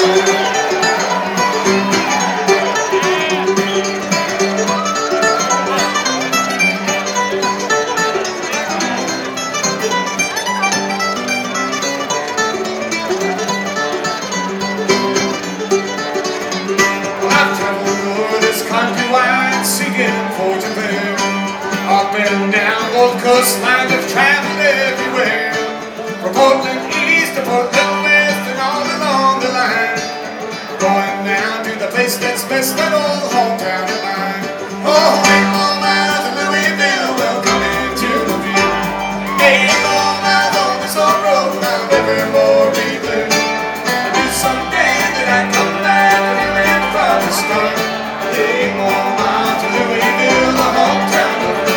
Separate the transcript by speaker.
Speaker 1: Up and down both coastlines, I've traveled everywhere. From Portland east to Portland west and all along the line. Going down to the place that's best, that old hometown of mine. Oh, 8 more miles to Louisville, welcome into the view. 8 more miles on this old road, I'll never more be blue. I knew someday that I'd come back and live from the start. 8 more miles to Louisville, the hometown of mine.